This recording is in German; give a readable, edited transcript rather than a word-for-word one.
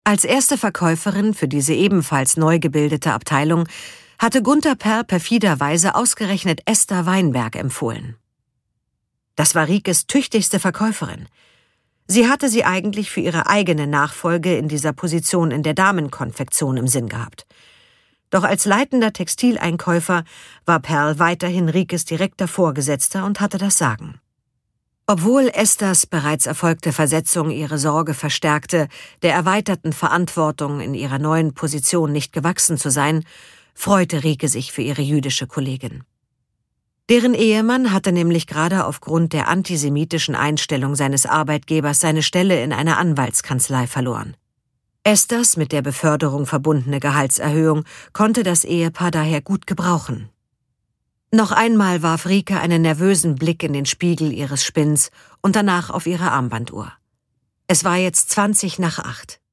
Als erste Verkäuferin für diese ebenfalls neu gebildete Abteilung hatte Gunther Perl perfiderweise ausgerechnet Esther Weinberg empfohlen. Das war Riekes tüchtigste Verkäuferin. Sie hatte sie eigentlich für ihre eigene Nachfolge in dieser Position in der Damenkonfektion im Sinn gehabt. Doch als leitender Textileinkäufer war Perl weiterhin Riekes direkter Vorgesetzter und hatte das Sagen. Obwohl Esthers bereits erfolgte Versetzung ihre Sorge verstärkte, der erweiterten Verantwortung in ihrer neuen Position nicht gewachsen zu sein, freute Rieke sich für ihre jüdische Kollegin. Deren Ehemann hatte nämlich gerade aufgrund der antisemitischen Einstellung seines Arbeitgebers seine Stelle in einer Anwaltskanzlei verloren. Esthers mit der Beförderung verbundene Gehaltserhöhung konnte das Ehepaar daher gut gebrauchen. Noch einmal warf Rieke einen nervösen Blick in den Spiegel ihres Spinns und danach auf ihre Armbanduhr. Es war jetzt 7:20.